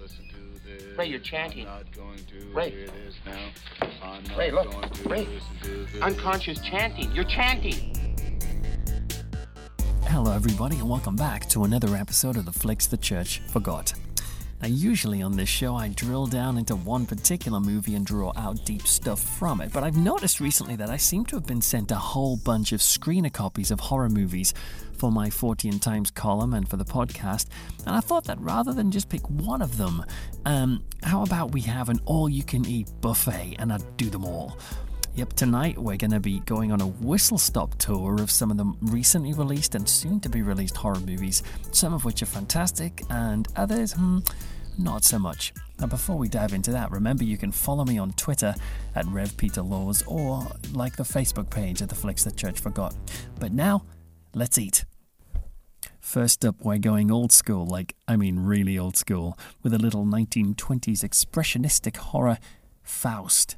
Ray, you're chanting. Ray. Ray, look. Ray. Unconscious chanting. You're chanting. Hello everybody and welcome back to another episode of the Flicks the Church Forgot. Now usually on this show I drill down into one particular movie and draw out deep stuff from it, but I've noticed recently that I seem to have been sent a whole bunch of screener copies of horror movies for my 40 Times column and for the podcast, and I thought that rather than just pick one of them, how about we have an all-you-can-eat buffet and I'd do them all. Yep, tonight we're going to be going on a whistle-stop tour of some of the recently released and soon-to-be-released horror movies, some of which are fantastic and others, not so much. Now before we dive into that, remember you can follow me on Twitter at RevPeterLaws or like the Facebook page at The Flicks the Church Forgot. But now, let's eat. First up, we're going old school, really old school, with a little 1920s expressionistic horror, Faust.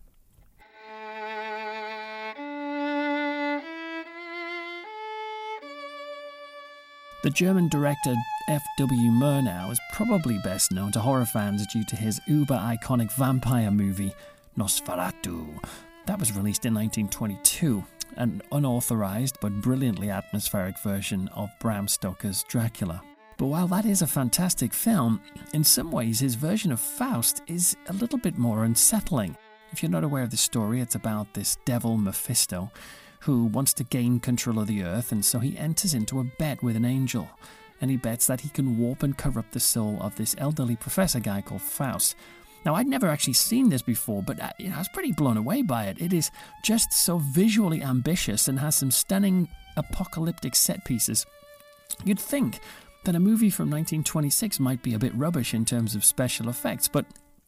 The German director F.W. Murnau is probably best known to horror fans due to his uber-iconic vampire movie, Nosferatu. That was released in 1922, an unauthorized but brilliantly atmospheric version of Bram Stoker's Dracula. But while that is a fantastic film, in some ways his version of Faust is a little bit more unsettling. If you're not aware of the story, it's about this devil Mephisto, who wants to gain control of the earth, and so he enters into a bet with an angel, and he bets that he can warp and corrupt the soul of this elderly professor guy called Faust. Now, I'd never actually seen this before, but I was pretty blown away by it. It is just so visually ambitious and has some stunning apocalyptic set pieces. You'd think that a movie from 1926 might be a bit rubbish in terms of special effects, but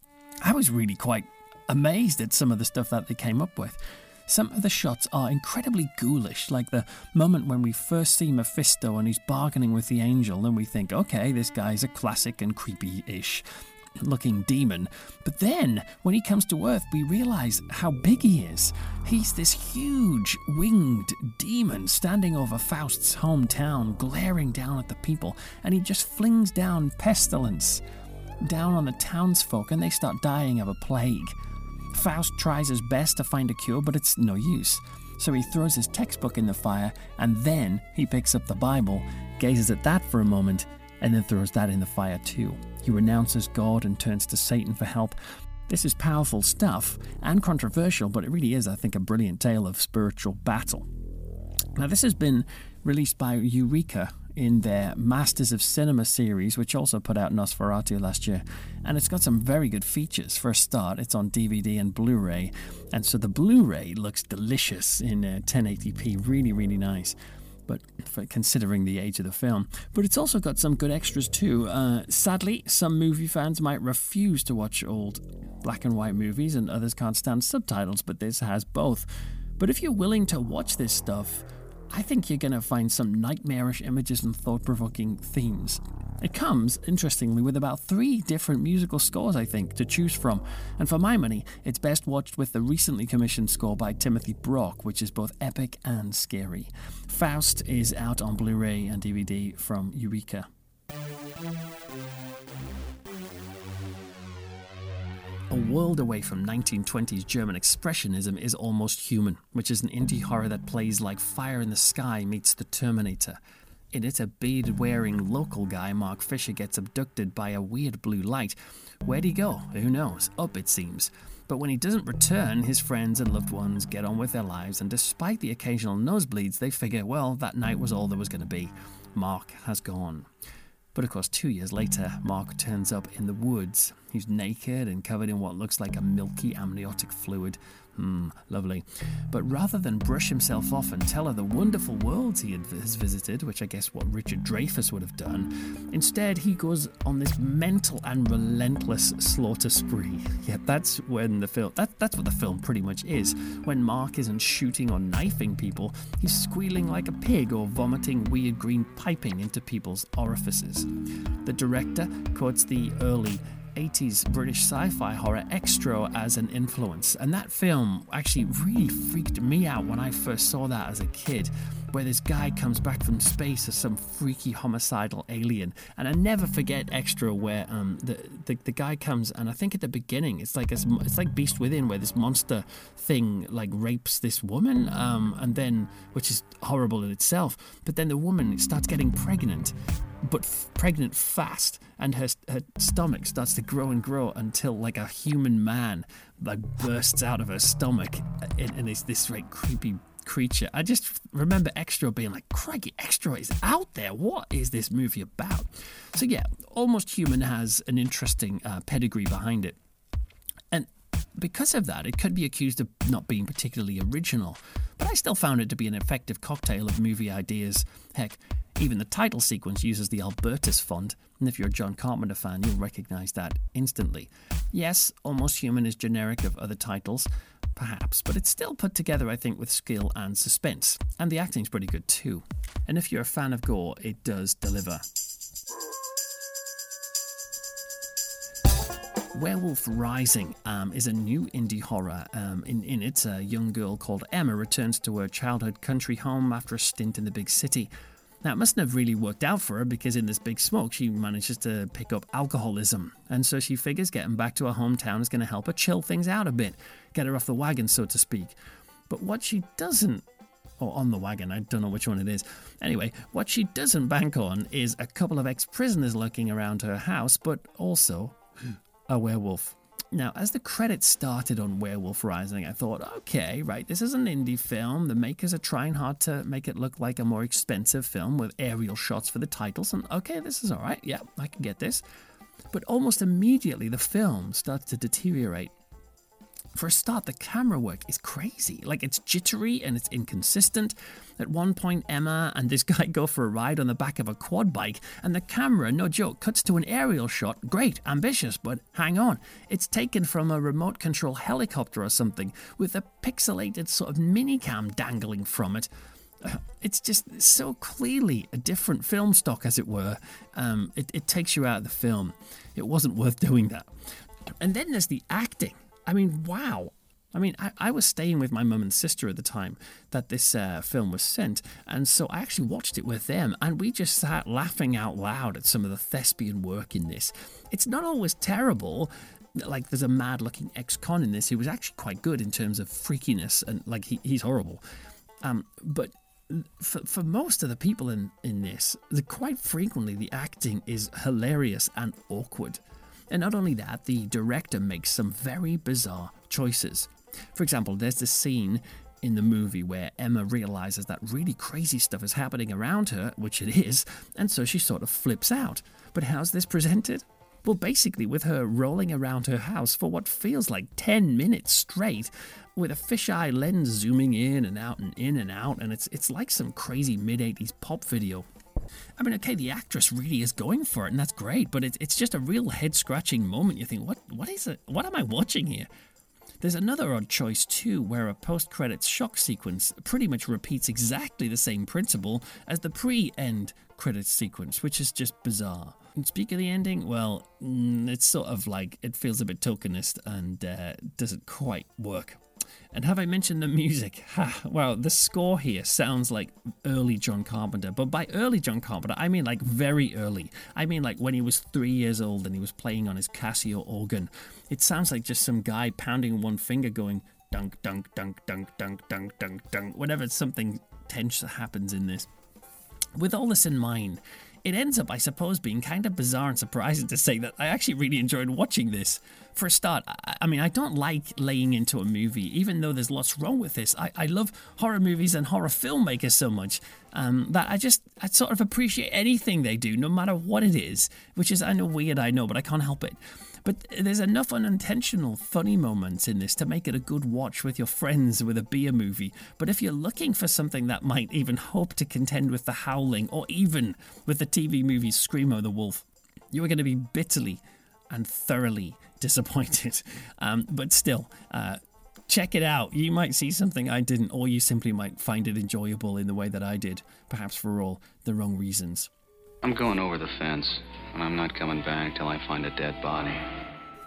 I was really quite amazed at some of the stuff that they came up with. Some of the shots are incredibly ghoulish, like the moment when we first see Mephisto and he's bargaining with the angel, and we think, okay, this guy's a classic and creepy-ish looking demon. But then, when he comes to Earth, we realize how big he is. He's this huge, winged demon standing over Faust's hometown, glaring down at the people, and he just flings down pestilence down on the townsfolk, and they start dying of a plague. Faust tries his best to find a cure, but it's no use. So he throws his textbook in the fire, and then he picks up the Bible, gazes at that for a moment, and then throws that in the fire too. He renounces God and turns to Satan for help. This is powerful stuff, and controversial, but it really is, I think, a brilliant tale of spiritual battle. Now, this has been released by Eureka in their Masters of Cinema series, which also put out Nosferatu last year, and it's got some very good features. For a start, it's on DVD and Blu-ray, and so the Blu-ray looks delicious in 1080p, really nice, but for considering the age of the film. But it's also got some good extras too. Sadly, some movie fans might refuse to watch old black and white movies, and others can't stand subtitles, but this has both. But if you're willing to watch this stuff, I think you're going to find some nightmarish images and thought-provoking themes. It comes, interestingly, with about 3 different musical scores, I think, to choose from. And for my money, it's best watched with the recently commissioned score by Timothy Brock, which is both epic and scary. Faust is out on Blu-ray and DVD from Eureka. A world away from 1920s German expressionism is Almost Human, which is an indie horror that plays like Fire in the Sky meets The Terminator. In it, a beard-wearing local guy, Mark Fisher, gets abducted by a weird blue light. Where'd he go? Who knows? Up, it seems. But when he doesn't return, his friends and loved ones get on with their lives, and despite the occasional nosebleeds, they figure, well, that night was all there was going to be. Mark has gone. But of course, 2 years later, Mark turns up in the woods. He's naked and covered in what looks like a milky amniotic fluid. Lovely. But rather than brush himself off and tell her the wonderful worlds he has visited, which I guess what Richard Dreyfuss would have done, instead he goes on this mental and relentless slaughter spree. Yeah, that's when the film. That's what the film pretty much is. When Mark isn't shooting or knifing people, he's squealing like a pig or vomiting weird green piping into people's orifices. The director quotes the early 80s British sci-fi horror Extra as an influence, and that film actually really freaked me out when I first saw that as a kid, where this guy comes back from space as some freaky homicidal alien. And I never forget Extra, where the guy comes, and I think at the beginning it's like Beast Within, where this monster thing like rapes this woman, and then, which is horrible in itself, but then the woman starts getting pregnant, but pregnant fast, and her stomach starts to grow and grow until like a human man like bursts out of her stomach, and it's this like creepy creature. I just remember Extra being like, crikey, Extra is out there. What is this movie about? So yeah, Almost Human has an interesting pedigree behind it. And because of that, it could be accused of not being particularly original. But I still found it to be an effective cocktail of movie ideas. Heck, even the title sequence uses the Albertus font, and if you're a John Carpenter fan, you'll recognize that instantly. Yes, Almost Human is generic of other titles, perhaps, but it's still put together, I think, with skill and suspense. And the acting's pretty good too. And if you're a fan of gore, it does deliver. Werewolf Rising is a new indie horror. In it, a young girl called Emma returns to her childhood country home after a stint in the big city. Now, it mustn't have really worked out for her, because in this Big Smoke, she manages to pick up alcoholism. And so she figures getting back to her hometown is going to help her chill things out a bit, get her off the wagon, so to speak. But what she doesn't, or on the wagon, I don't know which one it is. Anyway, what she doesn't bank on is a couple of ex-prisoners lurking around her house, but also a werewolf. Now, as the credits started on Werewolf Rising, I thought, okay, right, this is an indie film. The makers are trying hard to make it look like a more expensive film with aerial shots for the titles, and okay, this is all right, yeah, I can get this. But almost immediately, the film starts to deteriorate. For a start, the camera work is crazy. Like, it's jittery and it's inconsistent. At one point, Emma and this guy go for a ride on the back of a quad bike, and the camera, no joke, cuts to an aerial shot. Great, ambitious, but hang on. It's taken from a remote control helicopter or something, with a pixelated sort of minicam dangling from it. It's just so clearly a different film stock, as it were. It takes you out of the film. It wasn't worth doing that. And then there's the acting. I mean, wow. I mean, I was staying with my mum and sister at the time that this film was sent, and so I actually watched it with them, and we just sat laughing out loud at some of the thespian work in this. It's not always terrible. Like, there's a mad-looking ex-con in this who was actually quite good in terms of freakiness, and, like, he's horrible. But for most of the people in this, quite frequently the acting is hilarious and awkward. And not only that, the director makes some very bizarre choices. For example, there's this scene in the movie where Emma realizes that really crazy stuff is happening around her, which it is, and so she sort of flips out. But how's this presented? Well, basically with her rolling around her house for what feels like 10 minutes straight, with a fisheye lens zooming in and out, and it's like some crazy mid-80s pop video. I mean, okay, the actress really is going for it, and that's great, but it's just a real head-scratching moment. You think, what is it? What am I watching here? There's another odd choice, too, where a post-credits shock sequence pretty much repeats exactly the same principle as the pre-end credits sequence, which is just bizarre. And speak of the ending, well, it's sort of like, it feels a bit tokenist and doesn't quite work. And have I mentioned the music? Well, the score here sounds like early John Carpenter. But by early John Carpenter, I mean like very early. I mean like when he was 3 years old and he was playing on his Casio organ. It sounds like just some guy pounding one finger going dunk, dunk, dunk, dunk, dunk, dunk, dunk, dunk. Whenever something tense happens in this. With all this in mind, it ends up, I suppose, being kind of bizarre and surprising to say that I actually really enjoyed watching this. For a start, I mean, I don't like laying into a movie, even though there's lots wrong with this. I love horror movies and horror filmmakers so much that I sort of appreciate anything they do, no matter what it is, which is, I know, weird, I know, but I can't help it. But there's enough unintentional funny moments in this to make it a good watch with your friends with a beer movie. But if you're looking for something that might even hope to contend with The Howling, or even with the TV movie Screamo the Wolf, you are going to be bitterly and thoroughly disappointed. But still, check it out. You might see something I didn't, or you simply might find it enjoyable in the way that I did, perhaps for all the wrong reasons. I'm going over the fence, and I'm not coming back till I find a dead body.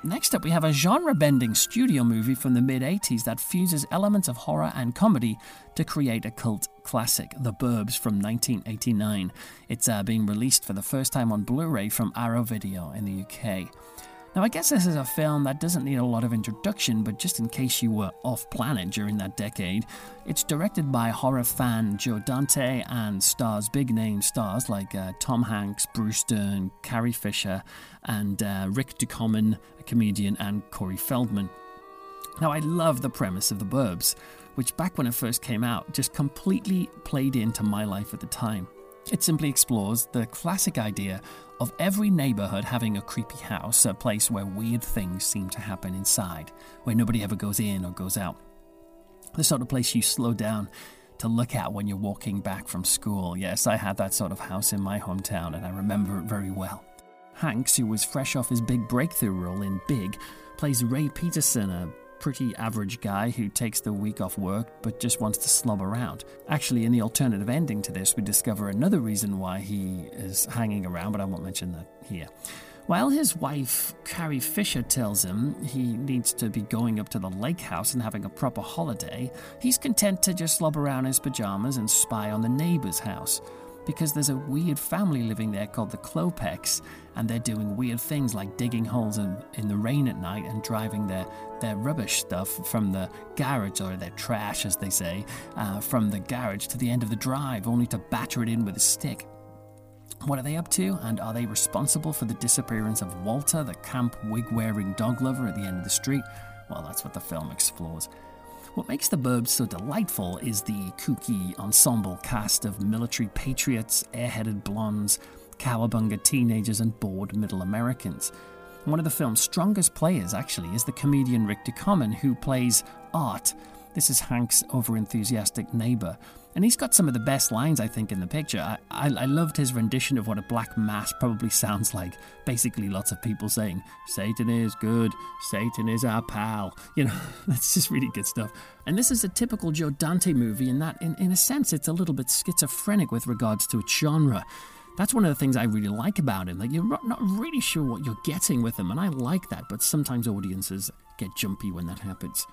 Next up, we have a genre-bending studio movie from the mid-80s that fuses elements of horror and comedy to create a cult classic, The Burbs from 1989. It's being released for the first time on Blu-ray from Arrow Video in the UK. Now, I guess this is a film that doesn't need a lot of introduction, but just in case you were off-planet during that decade, it's directed by horror fan Joe Dante and stars big-name stars like Tom Hanks, Bruce Dern, Carrie Fisher, and Rick Ducommun, a comedian, and Corey Feldman. Now, I love the premise of The Burbs, which back when it first came out just completely played into my life at the time. It simply explores the classic idea of every neighborhood having a creepy house, a place where weird things seem to happen inside, where nobody ever goes in or goes out. The sort of place you slow down to look at when you're walking back from school. Yes, I had that sort of house in my hometown, and I remember it very well. Hanks, who was fresh off his big breakthrough role in Big, plays Ray Peterson, a pretty average guy who takes the week off work but just wants to slob around. Actually, in the alternative ending to this, we discover another reason why he is hanging around, but I won't mention that here. While his wife, Carrie Fisher, tells him he needs to be going up to the lake house and having a proper holiday, he's content to just slob around in his pajamas and spy on the neighbor's house. Because there's a weird family living there called the Klopeks, and they're doing weird things like digging holes in the rain at night and driving their rubbish stuff from the garage, or their trash, as they say, from the garage to the end of the drive, only to batter it in with a stick. What are they up to, and are they responsible for the disappearance of Walter, the camp wig-wearing dog lover at the end of the street? Well, that's what the film explores. What makes The Burbs so delightful is the kooky ensemble cast of military patriots, airheaded blondes, cowabunga teenagers, and bored middle Americans. One of the film's strongest players, actually, is the comedian Rick Ducommun, who plays Art. This is Hank's over-enthusiastic neighbor, and he's got some of the best lines, I think, in the picture. I loved his rendition of what a black mass probably sounds like. Basically, lots of people saying, "Satan is good, Satan is our pal." You know, that's just really good stuff. And this is a typical Joe Dante movie in that, in a sense, it's a little bit schizophrenic with regards to its genre. That's one of the things I really like about him. Like, you're not really sure what you're getting with him, and I like that, but sometimes audiences get jumpy when that happens.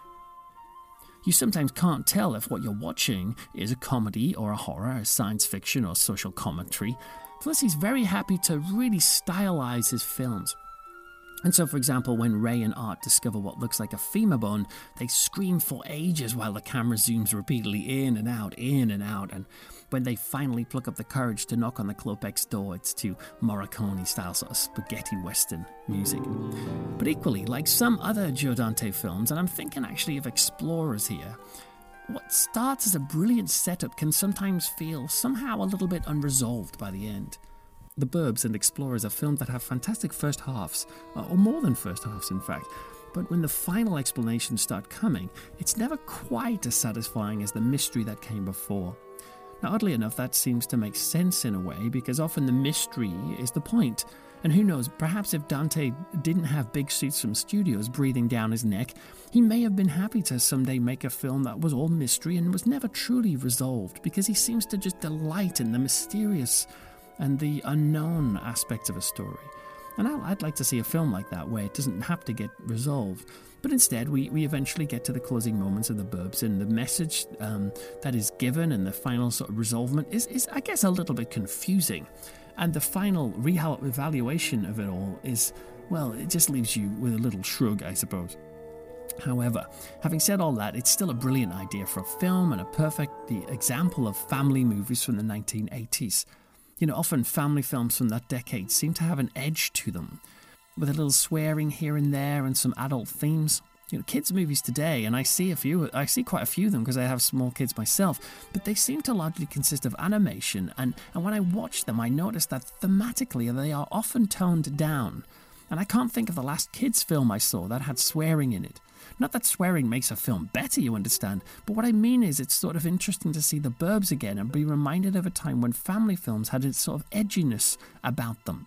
You sometimes can't tell if what you're watching is a comedy or a horror, a science fiction or social commentary. Plus, he's very happy to really stylize his films. And so, for example, when Ray and Art discover what looks like a femur bone, they scream for ages while the camera zooms repeatedly in and out, and when they finally pluck up the courage to knock on the Klopeks' door, it's to Morricone-style sort of spaghetti western music. But equally, like some other Joe Dante films, and I'm thinking actually of Explorers here, what starts as a brilliant setup can sometimes feel somehow a little bit unresolved by the end. The Burbs and Explorers are films that have fantastic first halves, or more than first halves in fact, but when the final explanations start coming, it's never quite as satisfying as the mystery that came before. Now, oddly enough, that seems to make sense in a way, because often the mystery is the point. And who knows, perhaps if Dante didn't have big suits from studios breathing down his neck, he may have been happy to someday make a film that was all mystery and was never truly resolved, because he seems to just delight in the mysterious and the unknown aspects of a story. And I'd like to see a film like that, where it doesn't have to get resolved. But instead, we eventually get to the closing moments of The Burbs, and the message that is given and the final sort of resolvement is, I guess, a little bit confusing. And the final evaluation of it all is, well, it just leaves you with a little shrug, I suppose. However, having said all that, it's still a brilliant idea for a film and a perfect example of family movies from the 1980s. You know, often family films from that decade seem to have an edge to them, with a little swearing here and there and some adult themes. You know, kids' movies today, and I see quite a few of them because I have small kids myself, but they seem to largely consist of animation, and when I watch them, I notice that thematically they are often toned down. And I can't think of the last kids' film I saw that had swearing in it. Not that swearing makes a film better, you understand, but what I mean is it's sort of interesting to see The Burbs again and be reminded of a time when family films had a sort of edginess about them.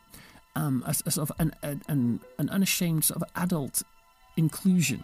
A sort of an unashamed sort of adult inclusion.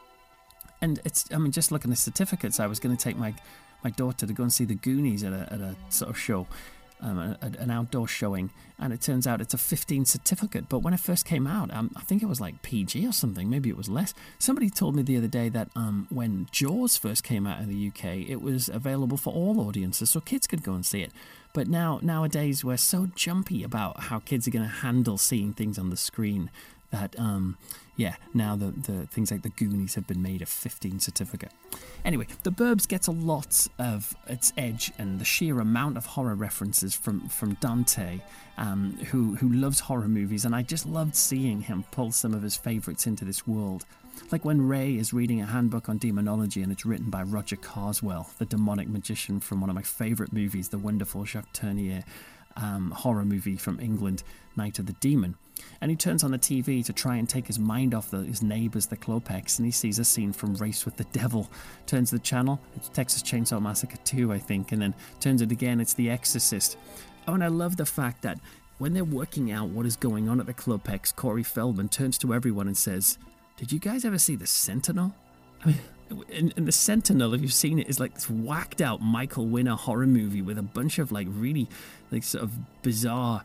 And just looking at the certificates, I was going to take my daughter to go and see The Goonies at a sort of show. an outdoor showing, and it turns out it's a 15 certificate. But when it first came out, I think it was like PG or something, maybe it was less. Somebody told me the other day that when Jaws first came out in the UK, it was available for all audiences, so kids could go and see it. But nowadays, we're so jumpy about how kids are going to handle seeing things on the screen that, now the things like the Goonies have been made a 15 certificate. Anyway, The Burbs gets a lot of its edge and the sheer amount of horror references from Dante, who loves horror movies, and I just loved seeing him pull some of his favourites into this world. Like when Ray is reading a handbook on demonology and it's written by Roger Carswell, the demonic magician from one of my favourite movies, the wonderful Jacques Tourneur horror movie from England, Night of the Demon. And he turns on the TV to try and take his mind off his neighbours, the Klopeks, and he sees a scene from Race with the Devil. Turns the channel, it's Texas Chainsaw Massacre 2, I think, and then turns it again, it's The Exorcist. Oh, and I love the fact that when they're working out what is going on at the Klopeks, Corey Feldman turns to everyone and says, "Did you guys ever see The Sentinel?" I mean, and The Sentinel, if you've seen it, is like this whacked out Michael Winner horror movie with a bunch of like really like sort of bizarre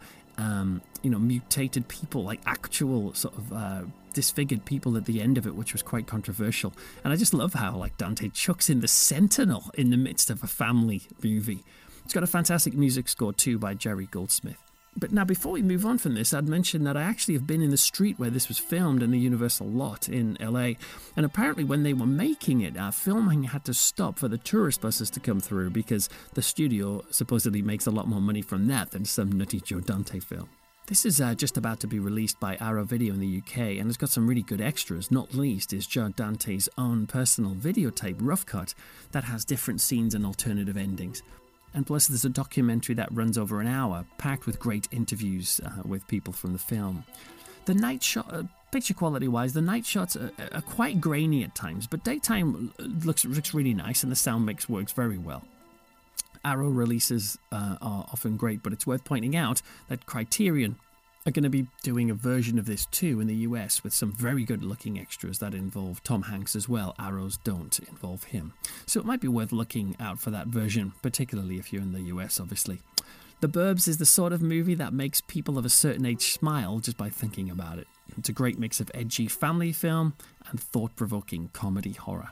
mutated people, like actual sort of disfigured people at the end of it, which was quite controversial. And I just love how like Dante chucks in The Sentinel in the midst of a family movie. It's got a fantastic music score too by Jerry Goldsmith. But now, before we move on from this, I'd mention that I actually have been in the street where this was filmed in the Universal lot in LA. And apparently when they were making it, filming had to stop for the tourist buses to come through because the studio supposedly makes a lot more money from that than some nutty Joe Dante film. This is just about to be released by Arrow Video in the UK, and it's got some really good extras. Not least is Joe Dante's own personal videotape, Rough Cut, that has different scenes and alternative endings. And plus there's a documentary that runs over an hour, packed with great interviews with people from the film. The night shot, picture quality wise, the night shots are quite grainy at times, but daytime looks really nice and the sound mix works very well. Arrow releases are often great, but it's worth pointing out that Criterion are going to be doing a version of this too in the US with some very good looking extras that involve Tom Hanks as well. Arrows don't involve him. So it might be worth looking out for that version, particularly if you're in the US, obviously. The Burbs is the sort of movie that makes people of a certain age smile just by thinking about it. It's a great mix of edgy family film and thought-provoking comedy horror.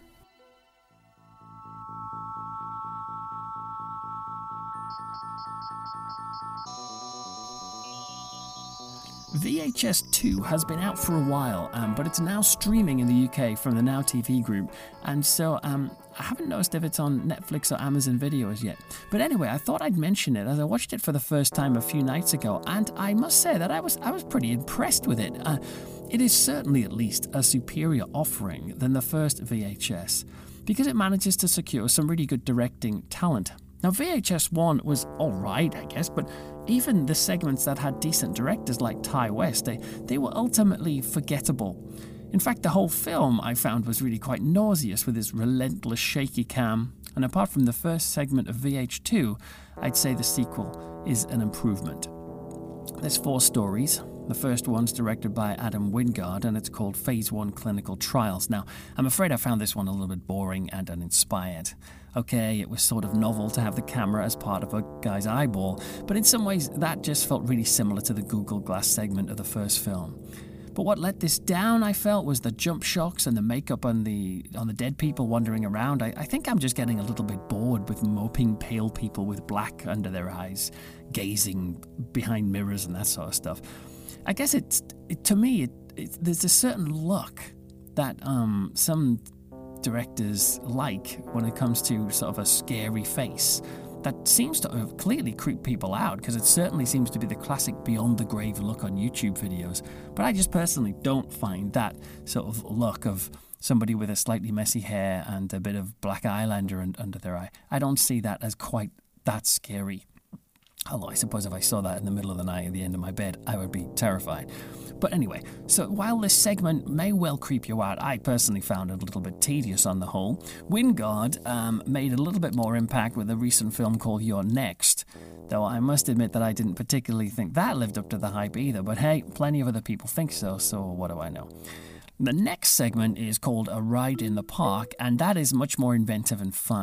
VHS 2 has been out for a while, but it's now streaming in the UK from the Now TV group, and so I haven't noticed if it's on Netflix or Amazon Video as yet. But anyway, I thought I'd mention it as I watched it for the first time a few nights ago, and I must say that I was pretty impressed with it. It is certainly at least a superior offering than the first VHS, because it manages to secure some really good directing talent. Now, VHS 1 was alright, I guess, but even the segments that had decent directors like Ty West, they were ultimately forgettable. In fact, the whole film, I found, was really quite nauseous with its relentless shaky cam, and apart from the first segment of VH2, I'd say the sequel is an improvement. There's 4 stories. The first one's directed by Adam Wingard, and it's called Phase 1 Clinical Trials. Now, I'm afraid I found this one a little bit boring and uninspired. Okay, it was sort of novel to have the camera as part of a guy's eyeball, but in some ways that just felt really similar to the Google Glass segment of the first film. But what let this down, I felt, was the jump shocks and the makeup on the dead people wandering around. I think I'm just getting a little bit bored with moping pale people with black under their eyes, gazing behind mirrors and that sort of stuff. I guess to me, there's a certain look that some directors like when it comes to sort of a scary face that seems to clearly creep people out, because it certainly seems to be the classic beyond the grave look on YouTube videos. But I just personally don't find that sort of look of somebody with a slightly messy hair and a bit of black eyeliner under their eye. I don't see that as quite that scary. Although I suppose if I saw that in the middle of the night at the end of my bed, I would be terrified. But anyway, so while this segment may well creep you out, I personally found it a little bit tedious on the whole. Wingard made a little bit more impact with a recent film called You're Next, though I must admit that I didn't particularly think that lived up to the hype either. But hey, plenty of other people think so what do I know? The next segment is called A Ride in the Park, and that is much more inventive and fun.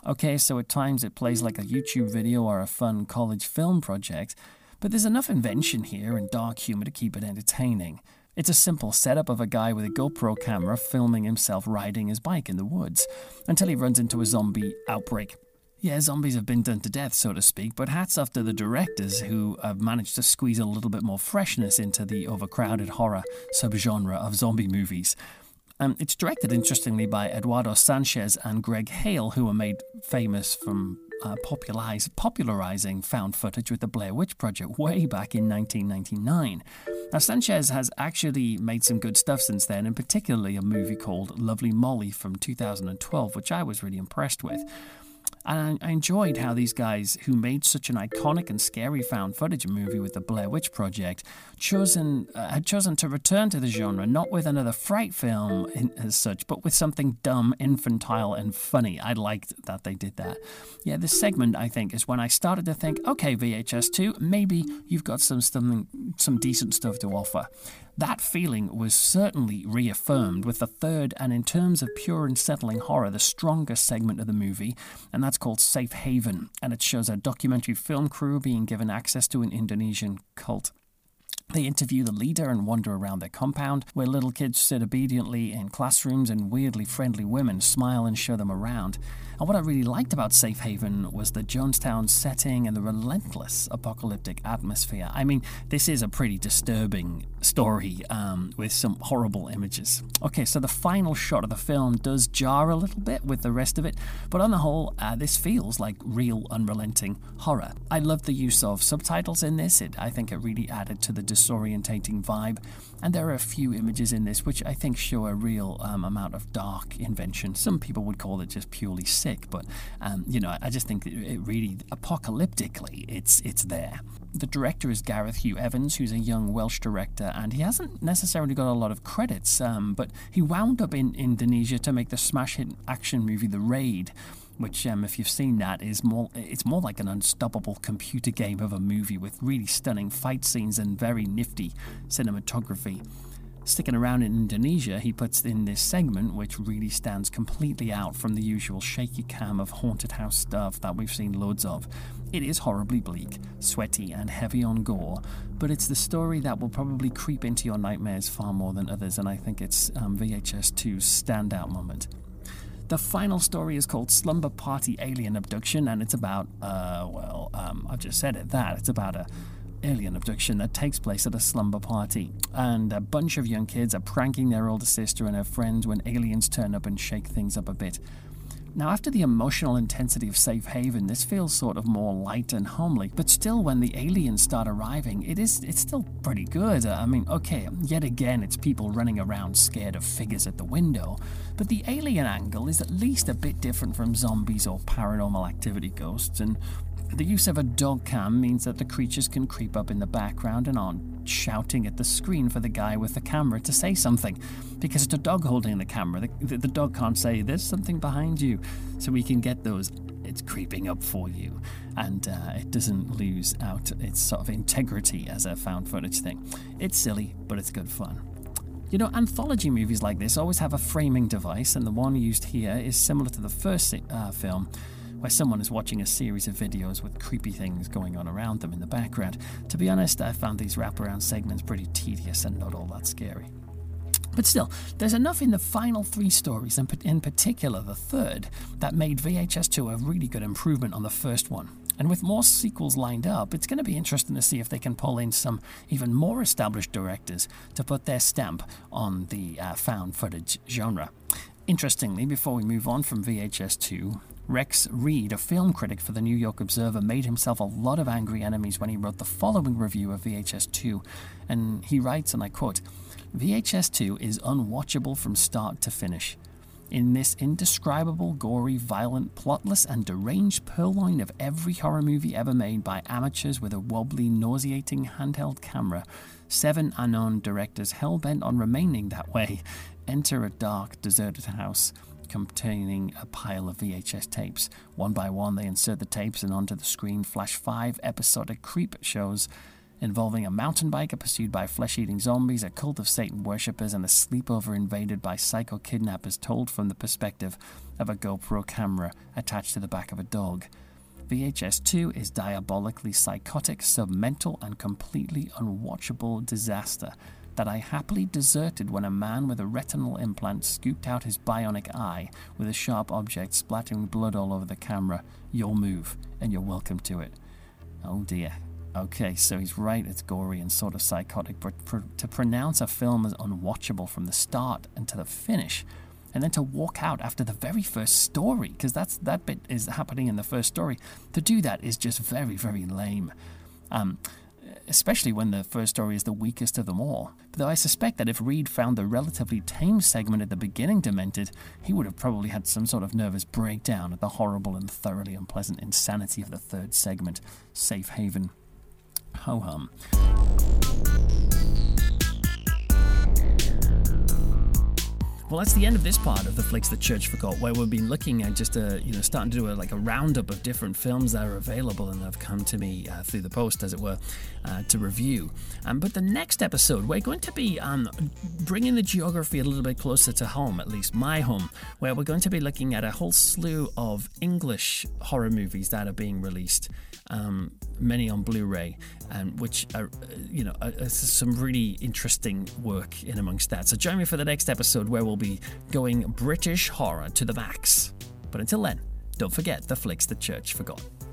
Okay, so at times it plays like a YouTube video or a fun college film project, but there's enough invention here and dark humor to keep it entertaining. It's a simple setup of a guy with a GoPro camera filming himself riding his bike in the woods until he runs into a zombie outbreak. Yeah, zombies have been done to death, so to speak, but hats off to the directors who have managed to squeeze a little bit more freshness into the overcrowded horror subgenre of zombie movies. It's directed, interestingly, by Eduardo Sanchez and Greg Hale, who were made famous from popularizing found footage with the Blair Witch Project way back in 1999. Now, Sanchez has actually made some good stuff since then, and particularly a movie called Lovely Molly from 2012, which I was really impressed with. And I enjoyed how these guys, who made such an iconic and scary found footage movie with the Blair Witch Project, had chosen to return to the genre, not with another fright film as such, but with something dumb, infantile, and funny. I liked that they did that. Yeah, this segment, I think, is when I started to think, okay, VHS2, maybe you've got some decent stuff to offer. That feeling was certainly reaffirmed with the third, and in terms of pure unsettling horror, the strongest segment of the movie, and that's called Safe Haven, and it shows a documentary film crew being given access to an Indonesian cult. They interview the leader and wander around their compound, where little kids sit obediently in classrooms and weirdly friendly women smile and show them around. And what I really liked about Safe Haven was the Jonestown setting and the relentless apocalyptic atmosphere. I mean, this is a pretty disturbing story with some horrible images. Okay, so the final shot of the film does jar a little bit with the rest of it, but on the whole, this feels like real unrelenting horror. I loved the use of subtitles in this. I think it really added to the disorientating vibe, and there are a few images in this which I think show a real amount of dark invention. Some people would call it just purely sick, but I just think it really, apocalyptically, it's there. The director is Gareth Hugh Evans, who's a young Welsh director, and he hasn't necessarily got a lot of credits, but he wound up in Indonesia to make the smash hit action movie The Raid, which, if you've seen that, it's more like an unstoppable computer game of a movie with really stunning fight scenes and very nifty cinematography. Sticking around in Indonesia, he puts in this segment which really stands completely out from the usual shaky cam of haunted house stuff that we've seen loads of. It is horribly bleak, sweaty, and heavy on gore, but it's the story that will probably creep into your nightmares far more than others, and I think it's VHS2's standout moment. The final story is called Slumber Party Alien Abduction, and it's about, I've just said it, it's about a alien abduction that takes place at a slumber party, and a bunch of young kids are pranking their older sister and her friends when aliens turn up and shake things up a bit. Now, after the emotional intensity of Safe Haven, this feels sort of more light and homely, but still, when the aliens start arriving, it's still pretty good. I mean, okay, yet again, it's people running around scared of figures at the window, but the alien angle is at least a bit different from zombies or paranormal activity ghosts, and the use of a dog cam means that the creatures can creep up in the background and aren't shouting at the screen for the guy with the camera to say something, because it's a dog holding the camera. The dog can't say, "There's something behind you," so we can get those, "It's creeping up for you," and it doesn't lose out its sort of integrity as a found footage thing. It's silly, but it's good fun. You know, anthology movies like this always have a framing device, and the one used here is similar to the first film, where someone is watching a series of videos with creepy things going on around them in the background. To be honest, I found these wraparound segments pretty tedious and not all that scary. But still, there's enough in the final three stories, and in particular the third, that made VHS2 a really good improvement on the first one. And with more sequels lined up, it's going to be interesting to see if they can pull in some even more established directors to put their stamp on the found footage genre. Interestingly, before we move on from VHS2, Rex Reed, a film critic for the New York Observer, made himself a lot of angry enemies when he wrote the following review of VHS2, and he writes, and I quote, "VHS2 is unwatchable from start to finish. In this indescribable, gory, violent, plotless, and deranged purloin of every horror movie ever made by amateurs with a wobbly, nauseating handheld camera, 7 unknown directors hell-bent on remaining that way enter a dark, deserted house containing a pile of VHS tapes. One by one, they insert the tapes, and onto the screen flash 5 episodic creep shows involving a mountain biker pursued by flesh-eating zombies, a cult of Satan worshippers, and a sleepover invaded by psycho kidnappers, told from the perspective of a GoPro camera attached to the back of a dog. VHS 2 is diabolically psychotic, submental, and completely unwatchable disaster that I happily deserted when a man with a retinal implant scooped out his bionic eye with a sharp object splattering blood all over the camera. Your move, and you're welcome to it. Oh dear. Okay, so he's right, it's gory and sort of psychotic, but to pronounce a film as unwatchable from the start and to the finish, and then to walk out after the very first story, because that bit is happening in the first story, to do that is just very, very lame. Especially when the first story is the weakest of them all. Though I suspect that if Reed found the relatively tame segment at the beginning demented, he would have probably had some sort of nervous breakdown at the horrible and thoroughly unpleasant insanity of the third segment. Safe haven. Ho-hum. Well, that's the end of this part of the Flicks the Church Forgot, where we've been looking at just starting to do a roundup of different films that are available and have come to me through the post, as it were, to review. But the next episode, we're going to be bringing the geography a little bit closer to home, at least my home, where we're going to be looking at a whole slew of English horror movies that are being released. Many on Blu-ray, which are, some really interesting work in amongst that. So join me for the next episode where we'll be going British horror to the max. But until then, don't forget the Flicks the Church Forgot.